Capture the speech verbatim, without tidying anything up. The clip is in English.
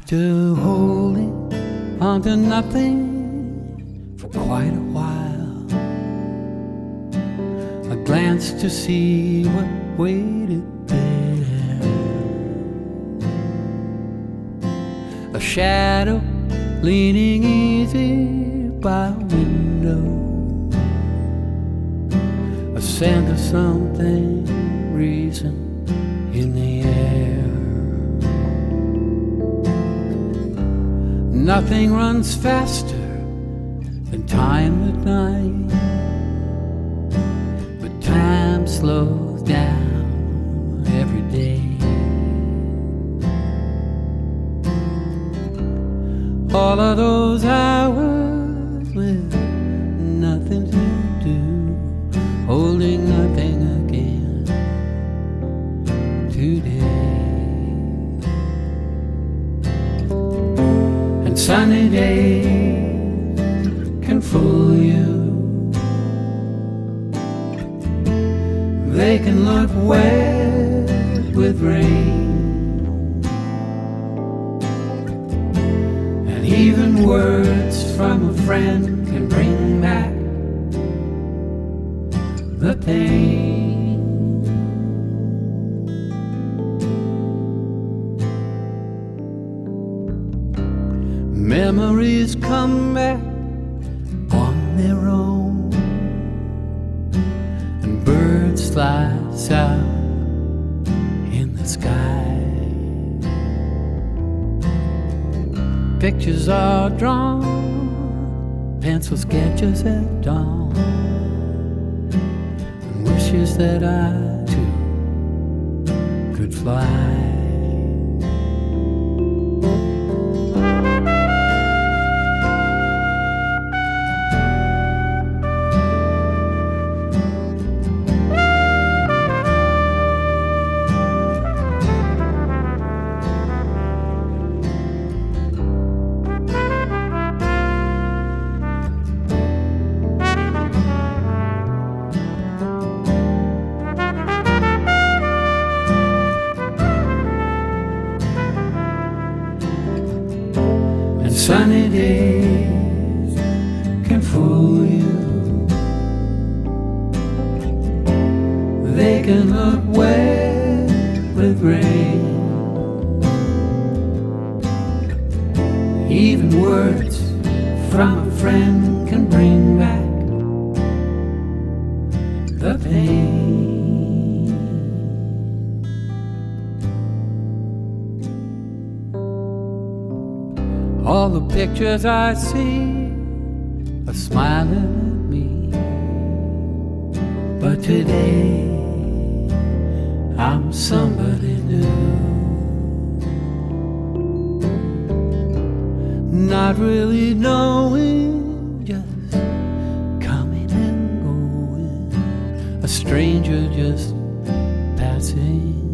After holding on to nothing for quite a while, I glanced to see what waited there. A shadow leaning easy by a window, a scent of something recent in the air. Nothing runs faster than time at night, but time slows down every day. All of those hours with nothing to do, holding nothing again today. Sunny days can fool you. They can look wet with rain, and even words from a friend can bring back the pain. Memories come back on their own, and birds fly south in the sky. Pictures are drawn, pencil sketches at dawn, and wishes that I too could fly. Sunny days can fool you. They can look wet with rain. Even words from a friend can bring back the pain. All the pictures I see are smiling at me, but today I'm somebody new. Not really knowing, just coming and going, a stranger just passing